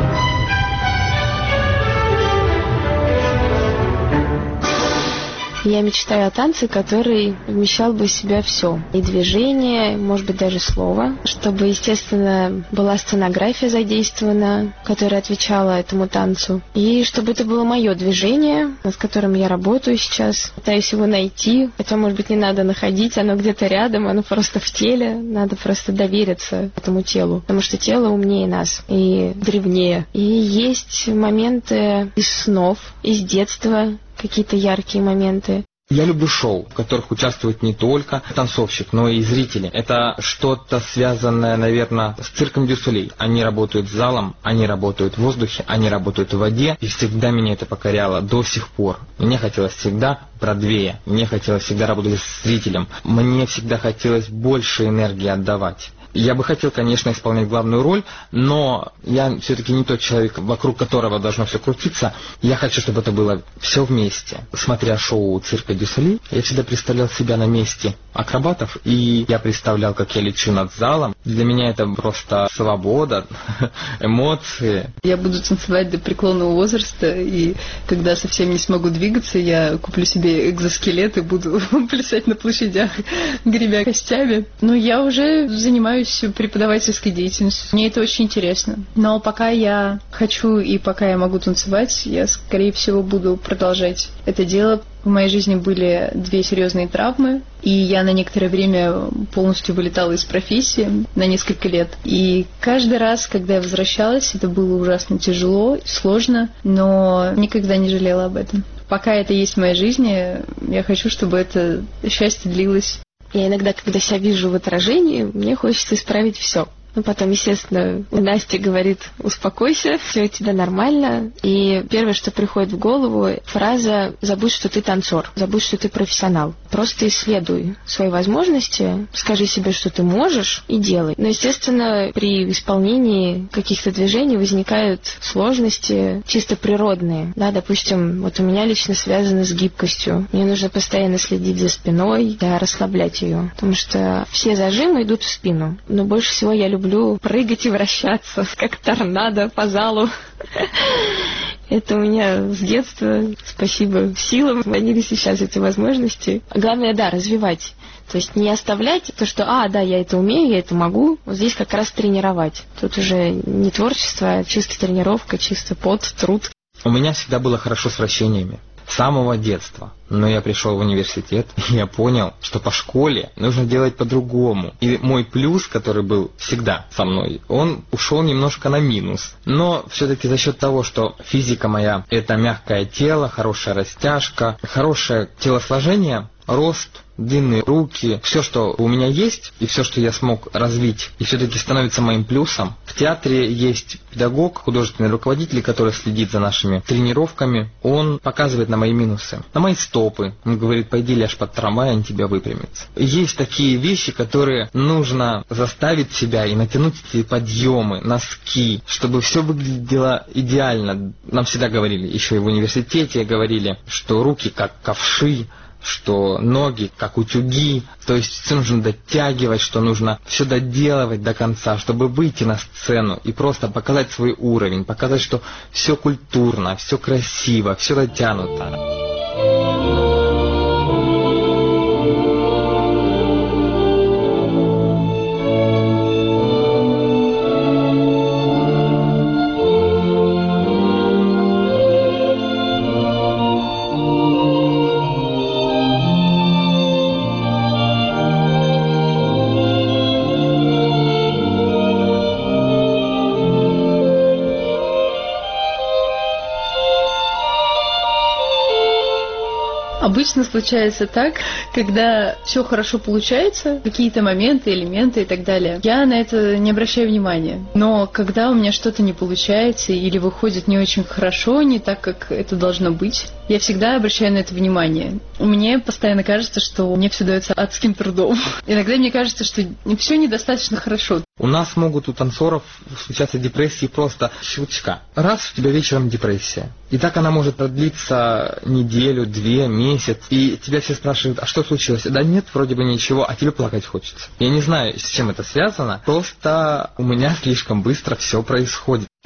C: Я я мечтаю о танце, который вмещал бы в себя все. И движение, может быть, даже слово. Чтобы, естественно, была сценография задействована, которая отвечала этому танцу. И чтобы это было мое движение, над которым я работаю сейчас. Пытаюсь его найти. Хотя, может быть, не надо находить, оно где-то рядом, оно просто в теле. Надо просто довериться этому телу. Потому что тело умнее нас и древнее. И есть моменты из снов, из детства, какие-то яркие моменты.
D: Я люблю шоу, в которых участвует не только танцовщик, но и зрители. Это что-то связанное, наверное, с цирком Дю Солей. Они работают с залом, они работают в воздухе, они работают в воде. И всегда меня это покоряло до сих пор. Мне хотелось всегда Бродвея, мне хотелось всегда работать с зрителем. Мне всегда хотелось больше энергии отдавать. Я бы хотел, конечно, исполнять главную роль, но я все-таки не тот человек, вокруг которого должно все крутиться. Я хочу, чтобы это было все вместе. Смотря шоу цирка Дю Солей, я всегда представлял себя на месте акробатов, и я представлял, как я лечу над залом. Для меня это просто свобода, эмоции.
E: Я буду танцевать до преклонного возраста, и когда совсем не смогу двигаться, я куплю себе экзоскелет и буду плясать на площадях, гребя костями. Но я уже занимаюсь преподавательской деятельностью. Мне это очень интересно. Но пока я хочу и пока я могу танцевать, я, скорее всего, буду продолжать это дело. В моей жизни были 2 серьезные травмы, и я на некоторое время полностью вылетала из профессии на несколько лет. И каждый раз, когда я возвращалась, это было ужасно тяжело, сложно, но никогда не жалела об этом. Пока это есть в моей жизни, я хочу, чтобы это счастье длилось.
C: Я иногда, когда себя вижу в отражении, мне хочется исправить все. Но потом, естественно, Настя говорит: успокойся, все у тебя нормально. И первое, что приходит в голову, фраза: забудь, что ты танцор, забудь, что ты профессионал. Просто исследуй свои возможности, скажи себе, что ты можешь, и делай. Но, естественно, при исполнении каких-то движений возникают сложности чисто природные. Да, допустим, вот у меня лично связано с гибкостью. Мне нужно постоянно следить за спиной, да, расслаблять ее. Потому что все зажимы идут в спину. Но больше всего я люблю прыгать и вращаться, как торнадо по залу. Это у меня с детства, спасибо силам, они сейчас эти возможности. Главное, да, развивать. То есть не оставлять то, что, да, я это умею, я это могу. Вот здесь как раз тренировать. Тут уже не творчество, а чисто тренировка, чисто пот, труд.
D: У меня всегда было хорошо с вращениями. С самого детства. Но я пришел в университет, и я понял, что по школе нужно делать по-другому. И мой плюс, который был всегда со мной, он ушел немножко на минус. Но все-таки за счет того, что физика моя – это мягкое тело, хорошая растяжка, хорошее телосложение, рост, длинные руки, все, что у меня есть, и все, что я смог развить, и все-таки становится моим плюсом. В театре есть педагог, художественный руководитель, который следит за нашими тренировками. Он показывает на мои минусы, на мои стопы. Он говорит: пойди ляжь под трамвай, они тебя выпрямятся. Есть такие вещи, которые нужно заставить себя и натянуть эти подъемы, носки, чтобы все выглядело идеально. Нам всегда говорили, еще и в университете говорили, что руки как ковши, что ноги как утюги, то есть все нужно дотягивать, что нужно все доделывать до конца, чтобы выйти на сцену и просто показать свой уровень, показать, что все культурно, все красиво, все дотянуто.
E: Обычно случается так, когда все хорошо получается, какие-то моменты, элементы и так далее, я на это не обращаю внимания. Но когда у меня что-то не получается или выходит не очень хорошо, не так, как это должно быть, я всегда обращаю на это внимание. Мне постоянно кажется, что мне все дается адским трудом. Иногда мне кажется, что все недостаточно хорошо.
D: У нас могут у танцоров случаться депрессии просто щелчка. Раз, у тебя вечером депрессия. И так она может продлиться неделю, 2, месяц. И тебя все спрашивают: а что случилось? Да нет, вроде бы ничего, а тебе плакать хочется. Я не знаю, с чем это связано. Просто у меня слишком быстро все происходит.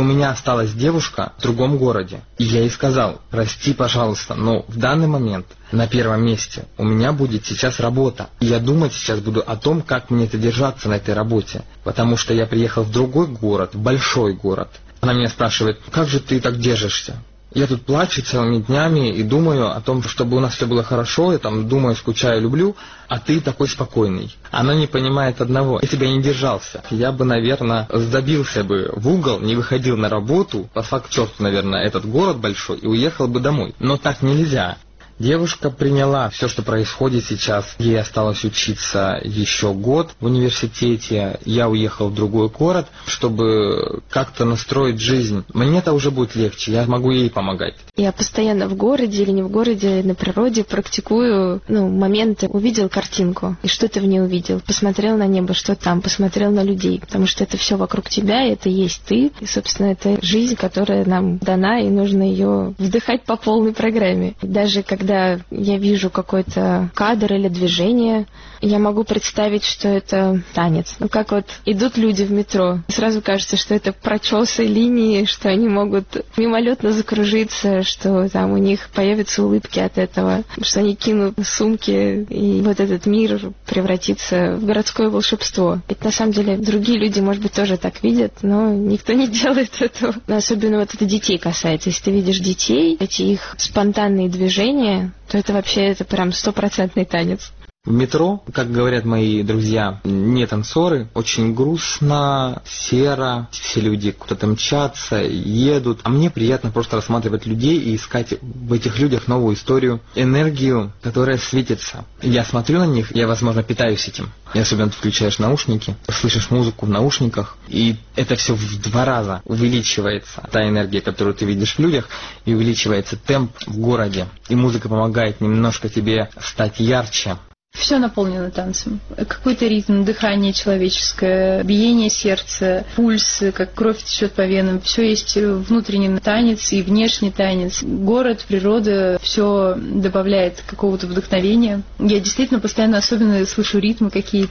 D: У меня осталась девушка в другом городе. И я ей сказал: прости, пожалуйста, но в данный момент на первом месте у меня будет сейчас работа. И я думать сейчас буду о том, как мне держаться на этой работе. Потому что я приехал в другой город, в большой город. Она меня спрашивает: как же ты так держишься? Я тут плачу целыми днями и думаю о том, чтобы у нас все было хорошо, я там думаю, скучаю, люблю, а ты такой спокойный. Она не понимает одного: если бы я не держался, я бы, наверное, забился бы в угол, не выходил на работу, послал к черту, наверное, этот город большой и уехал бы домой. Но так нельзя. Девушка приняла все, что происходит сейчас. Ей осталось учиться еще год в университете. Я уехал в другой город, чтобы как-то настроить жизнь. Мне это уже будет легче, я могу ей помогать.
C: Я постоянно в городе или не в городе, на природе практикую моменты. Увидел картинку, и что ты в ней увидел? Посмотрел на небо, что там? Посмотрел на людей. Потому что это все вокруг тебя, это есть ты. И, собственно, это жизнь, которая нам дана, и нужно ее вдыхать по полной программе. Даже когда я вижу какой-то кадр или движение, я могу представить, что это танец. Как вот идут люди в метро, сразу кажется, что это прочесые линии, что они могут мимолетно закружиться, что там у них появятся улыбки от этого, что они кинут сумки, и вот этот мир превратится в городское волшебство. Ведь на самом деле другие люди, может быть, тоже так видят, но никто не делает этого. Но особенно вот это детей касается. Если ты видишь детей, эти их спонтанные движения, то это вообще это прям 100% танец.
D: В метро, как говорят мои друзья, не танцоры, очень грустно, серо, все люди куда-то мчатся, едут. А мне приятно просто рассматривать людей и искать в этих людях новую историю, энергию, которая светится. Я смотрю на них, я, возможно, питаюсь этим. И особенно ты включаешь наушники, слышишь музыку в наушниках, и это все в 2 раза увеличивается. Та энергия, которую ты видишь в людях, и увеличивается темп в городе. И музыка помогает немножко тебе стать ярче.
E: Все наполнено танцем. Какой-то ритм, дыхание человеческое, биение сердца, пульс, как кровь течет по венам. Все есть внутренний танец и внешний танец. Город, природа, все добавляет какого-то вдохновения. Я действительно постоянно особенно слышу ритмы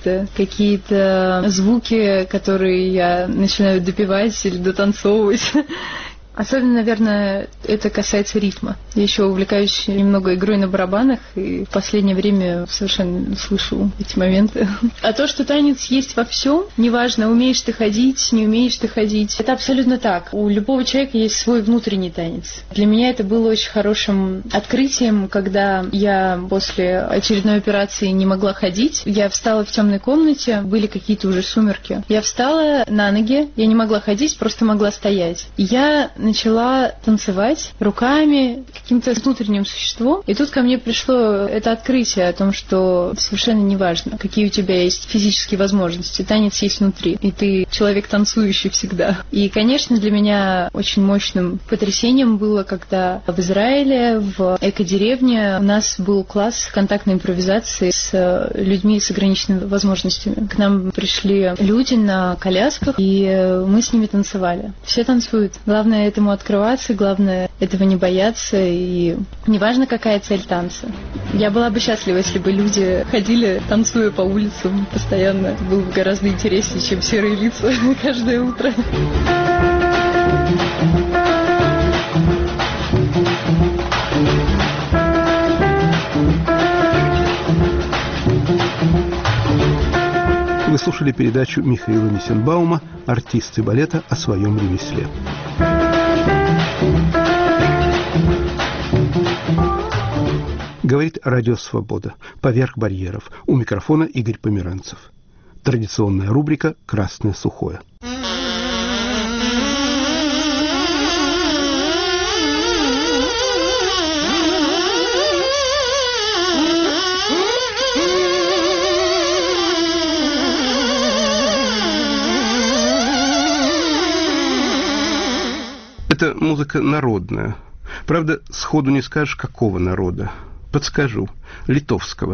E: какие-то звуки, которые я начинаю допевать или дотанцовывать. Особенно, наверное, это касается ритма. Я еще увлекаюсь немного игрой на барабанах, и в последнее время совершенно слышу эти моменты. А то, что танец есть во всем, неважно, умеешь ты ходить, не умеешь ты ходить, это абсолютно так. У любого человека есть свой внутренний танец. Для меня это было очень хорошим открытием, когда я после очередной операции не могла ходить. Я встала в темной комнате, были какие-то уже сумерки. Я встала на ноги, я не могла ходить, просто могла стоять. И я начала танцевать руками, каким-то внутренним существом. И тут ко мне пришло это открытие о том, что совершенно неважно, какие у тебя есть физические возможности. Танец есть внутри, и ты человек танцующий всегда. И, конечно, для меня очень мощным потрясением было, когда в Израиле, в экодеревне у нас был класс контактной импровизации с людьми с ограниченными возможностями. К нам пришли люди на колясках, и мы с ними танцевали. Все танцуют. Главное этому открываться, главное этого не бояться, и неважно, какая цель танца. Я была бы счастлива, если бы люди ходили, танцуя по улицам постоянно. Было бы гораздо интереснее, чем серые лица каждое утро.
B: Вы слушали передачу Михаила Нисенбаума «Артисты балета о своем ремесле». Говорит Радио Свобода. Поверх барьеров. У микрофона Игорь Померанцев. Традиционная рубрика «Красное сухое». Это музыка народная. Правда, сходу не скажешь, какого народа. Подскажу. Литовского.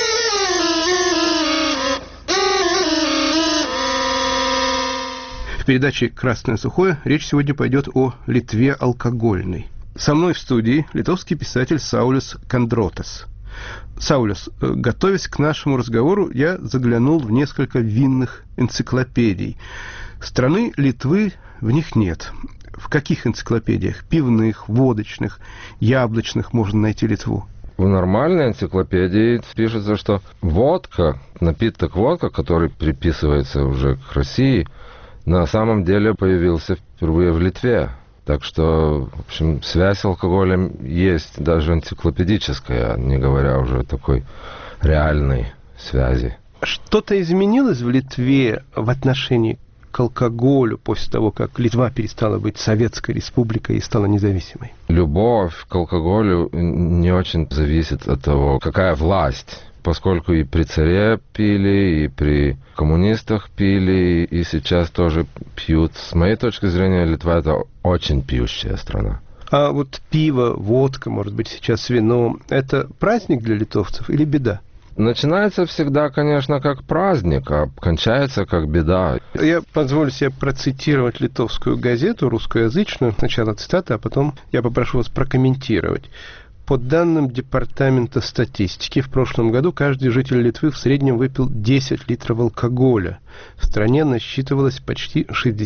B: В передаче «Красное сухое» речь сегодня пойдет о Литве алкогольной. Со мной в студии литовский писатель Сауlius Kandrotas. Саулюс, готовясь к нашему разговору, я заглянул в несколько винных энциклопедий. Страны Литвы в них нет. В каких энциклопедиях? Пивных, водочных, яблочных можно найти Литву?
O: В нормальной энциклопедии пишется, что водка, напиток водка, который приписывается уже к России, на самом деле появился впервые в Литве. Так что, в общем, связь с алкоголем есть даже энциклопедическая, не говоря уже о такой реальной связи.
B: Что-то изменилось в Литве в отношении к алкоголю после того, как Литва перестала быть советской республикой и стала независимой?
O: Любовь к алкоголю не очень зависит от того, какая власть. Поскольку и при царе пили, и при коммунистах пили, и сейчас тоже пьют. С моей точки зрения, Литва – это очень пьющая страна.
B: А вот пиво, водка, может быть, сейчас вино – это праздник для литовцев или беда?
O: Начинается всегда, конечно, как праздник, а кончается как беда.
B: Я позволю себе процитировать литовскую газету, русскоязычную. Сначала цитата, а потом я попрошу вас прокомментировать. По данным Департамента статистики, в прошлом году каждый житель Литвы в среднем выпил 10 литров алкоголя. В стране насчитывалось почти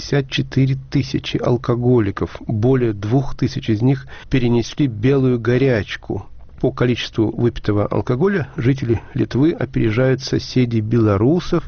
B: 64 тысячи алкоголиков. Более 2000 из них перенесли белую горячку. По количеству выпитого алкоголя жители Литвы опережают соседей белорусов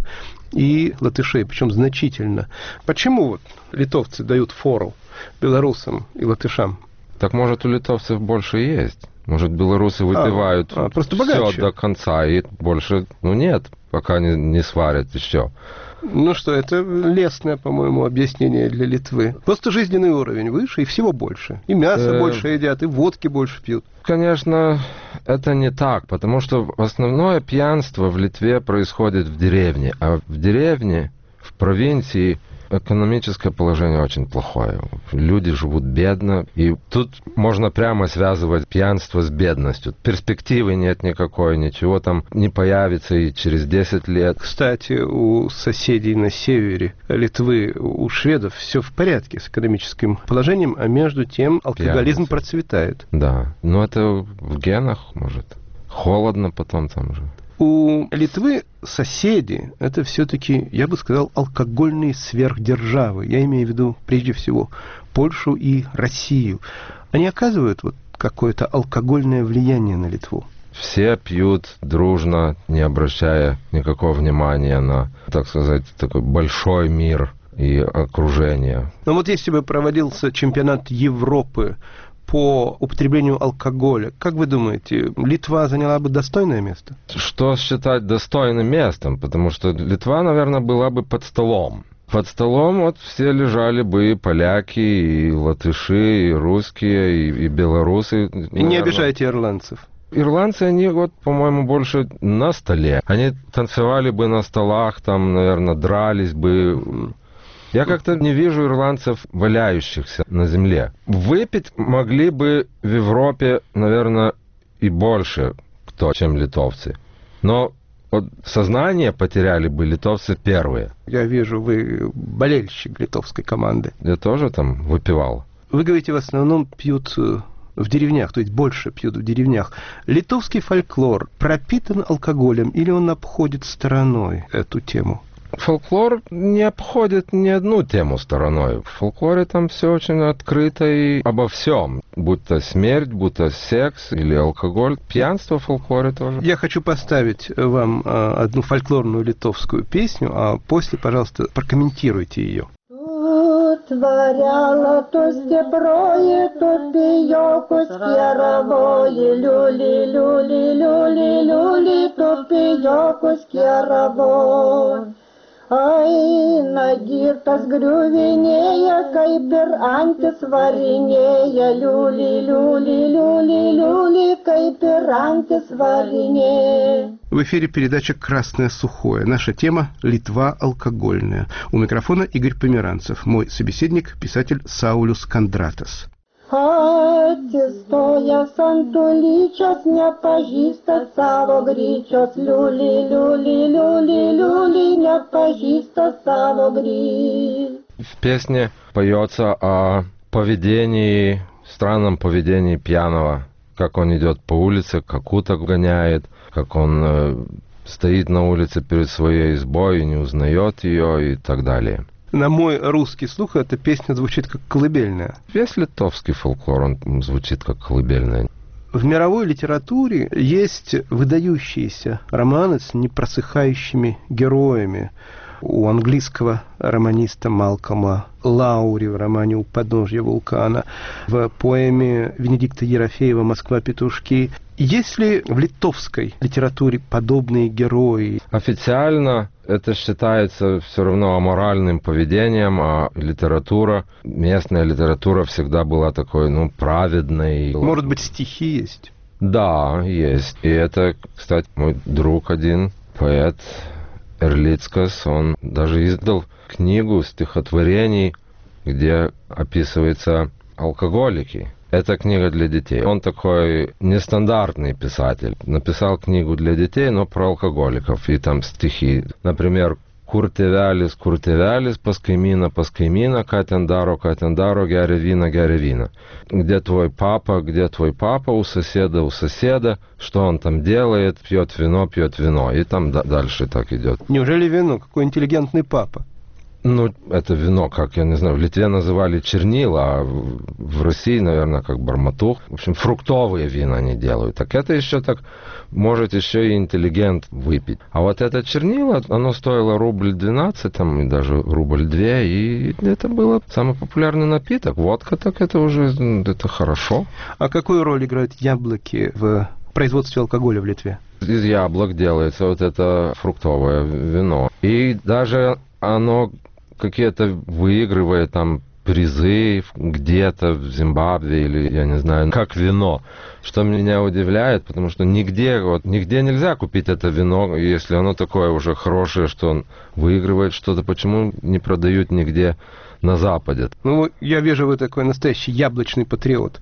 B: и латышей, причем значительно. Почему вот литовцы дают фору белорусам и латышам?
O: Так может у литовцев больше есть? Может, белорусы выпивают все до конца, и больше, нет, пока не сварят еще.
B: Ну что, это лестное, по-моему, объяснение для Литвы. Просто жизненный уровень выше, и всего больше. И мясо больше едят, и водки больше пьют.
O: Конечно, это не так, потому что основное пьянство в Литве происходит в деревне. А в деревне, в провинции, экономическое положение очень плохое. Люди живут бедно, и тут можно прямо связывать пьянство с бедностью. Перспективы нет никакой, ничего там не появится и через 10 лет.
B: Кстати, у соседей на севере Литвы, у шведов все в порядке с экономическим положением, а между тем алкоголизм процветает.
O: Да, но это в генах, может. Холодно потом там же.
B: У Литвы соседи – это все-таки, я бы сказал, алкогольные сверхдержавы. Я имею в виду, прежде всего, Польшу и Россию. Они оказывают вот какое-то алкогольное влияние на Литву?
O: Все пьют дружно, не обращая никакого внимания на, так сказать, такой большой мир и окружение.
B: Но вот если бы проводился чемпионат Европы по употреблению алкоголя, как вы думаете, Литва заняла бы достойное место?
O: Что считать достойным местом? Потому что Литва, наверное, была бы под столом. Под столом вот все лежали бы и поляки, и латыши, и русские, и белорусы.
B: И не обижайте ирландцев.
O: Ирландцы, они вот, по-моему, больше на столе. Они танцевали бы на столах, там, наверное, дрались бы. Я как-то не вижу ирландцев, валяющихся на земле. Выпить могли бы в Европе, наверное, и больше кто, чем литовцы. Но вот сознание потеряли бы литовцы первые.
B: Я вижу, вы болельщик литовской команды.
O: Я тоже там выпивал.
B: Вы говорите, в основном пьют в деревнях, то есть больше пьют в деревнях. Литовский фольклор пропитан алкоголем или он обходит стороной эту тему?
O: Фольклор не обходит ни одну тему стороной. В фольклоре там все очень открыто и обо всем. Будь то смерть, будь то секс или алкоголь. Пьянство в фольклоре тоже.
B: Я хочу поставить вам одну фольклорную литовскую песню, а после, пожалуйста, прокомментируйте ее.
P: Творяла то стеброе, то пиёкус керовое, люли, люли, люли, люли, то пиёкус керовое. Ай, нагиртас грювинея, кайпер антис варенея, люли, люли, люли, люли, кайпер антис варенея.
B: В эфире передача «Красное сухое». Наша тема – Литва алкогольная. У микрофона Игорь Померанцев. Мой собеседник – писатель Саулюс Kandrotas.
P: Atsistoja santulyčios, nepažįsta savo gryčios, liuli, liuli, liuli, liuli, nepažįsta savo gryčios.
O: В песне поется о поведении, странном поведении пьяного, как он идет по улице, как уток гоняет, как он стоит на улице перед своей избой и не узнает ее и так далее.
B: На мой русский слух эта песня звучит как колыбельная.
O: Весь литовский фольклор, он звучит как колыбельная.
B: В мировой литературе есть выдающиеся романы с непросыхающими героями. У английского романиста Малкома Лаури в романе «У подножья вулкана», в поэме Венедикта Ерофеева «Москва-петушки». Есть ли в литовской литературе подобные герои?
O: Официально это считается все равно аморальным поведением, а литература, местная литература всегда была такой, праведной.
B: Может быть, стихи есть?
O: Да, есть. И это, кстати, мой друг один, поэт Эрлицкас, он даже издал книгу стихотворений, где описываются алкоголики. Это книга для детей. Он такой нестандартный писатель. Написал книгу для детей, но про алкоголиков. И там стихи. Например, «Куртевялис, куртевялис, паскаймина, паскаймина, катендаро, гяря вина». Где твой папа, у соседа, что он там делает, пьет вино. И там дальше так идет.
B: Неужели вино? Какой интеллигентный папа?
O: Это вино, как, я не знаю, в Литве называли чернила, а в России, наверное, как барматух. В общем, фруктовые вина они делают. Так это еще так, может еще и интеллигент выпить. А вот это чернила, оно стоило рубль 12, там, и даже рубль 2, и это был самый популярный напиток. Водка, так это уже, это хорошо.
B: А какую роль играют яблоки в производстве алкоголя в Литве?
O: Из яблок делается вот это фруктовое вино. И даже оно какие-то выигрывает там призы где-то в Зимбабве или, я не знаю, как вино. Что меня удивляет, потому что нигде нельзя купить это вино, если оно такое уже хорошее, что он выигрывает что-то. Почему не продают нигде на Западе?
B: Я вижу, вы такой настоящий яблочный патриот.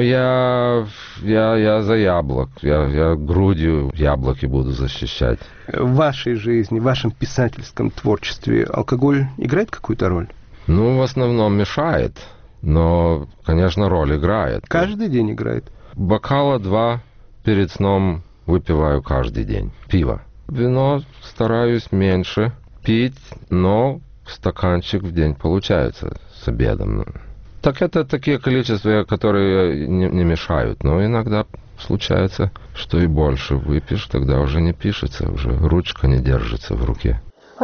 O: Я за яблок. Я грудью яблоки буду защищать.
B: В вашей жизни, в вашем писательском творчестве алкоголь играет какую-то роль?
O: В основном мешает, но, конечно, роль играет.
B: Каждый день играет?
O: Бокала 2 перед сном выпиваю каждый день. Пиво. Вино стараюсь меньше пить, но стаканчик в день получается с обедом. Так это такие количества, которые не мешают. Но иногда случается, что и больше выпьешь, тогда уже не пишется, уже ручка не держится в руке.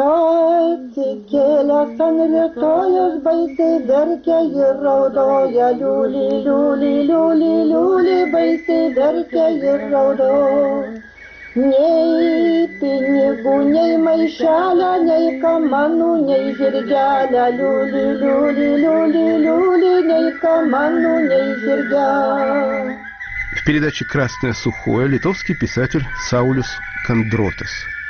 P: Atsikėlęs ant rytojus baisiai verkia ir raudoja, liuli, liuli, liuli, liuli, baisiai verkia ir raudoja. Nei pinigų, nei maišelio, nei kamanų, nei žirgelio, liuli, liuli, liuli, liuli, nei kamanų, nei žirgelio.
B: В передаче «Красное сухое» литовский писатель Саулис Кандротес.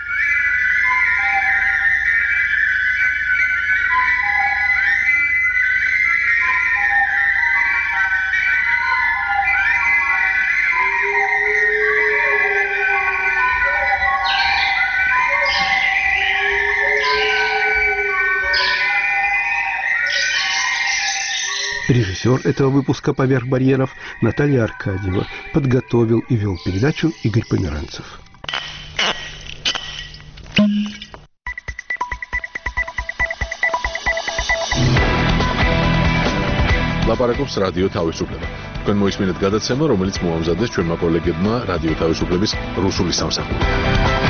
B: Режиссер этого выпуска «Поверх барьеров» Наталья Аркадьева. Подготовил и вел передачу Игорь Померанцев.
A: ლაპარაკობს რადიო თავისუფლება. თქვენ მოისმინეთ გადაცემა, რომელიც მოამზადეს ჩვენმა კოლეგებმა რადიო თავისუფლების რუსული სამსახური.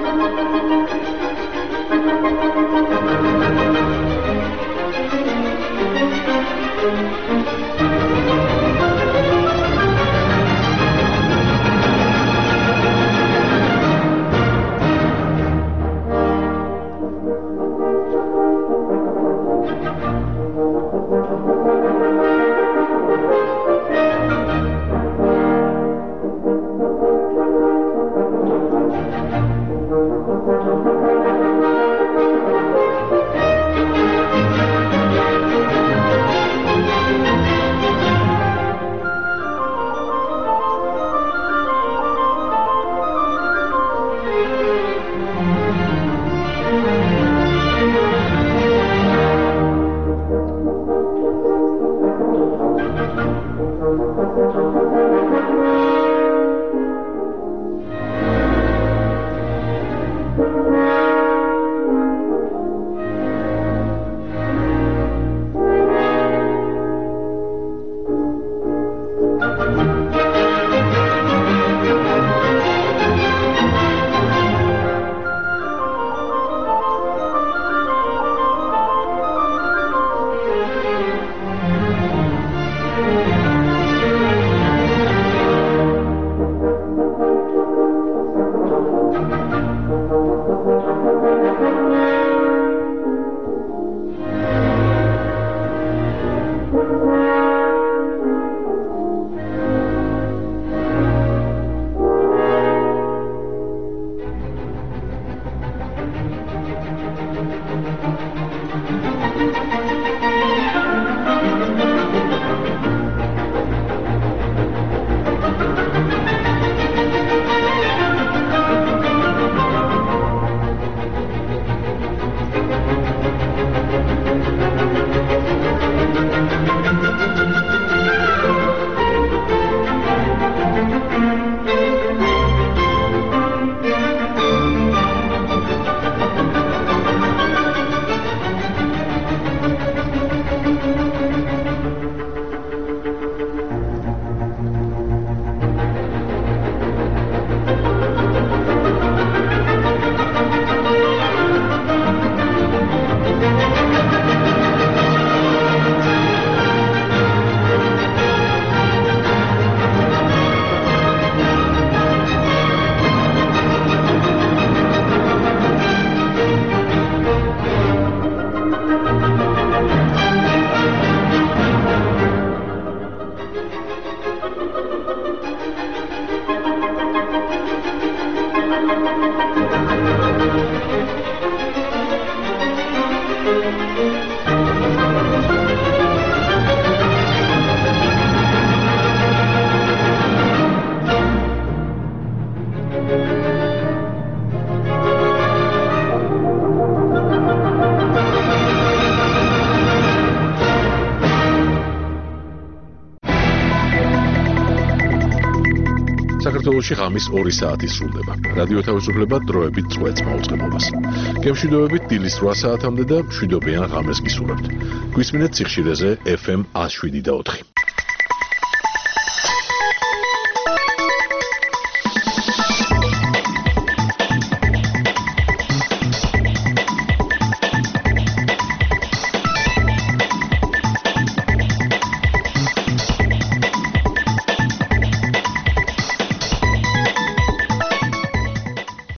A: საქართველოში ღამის 2 საათი სრულდება. რადიო თავისუფლება დროებით წვეთს მაუწყებლობას. გემშვიდობებით დილის 8 საათამდე და მშვიდობიან ღამეს გისურვებთ. გვისმინეთ სიხშირეზე FM 107.4.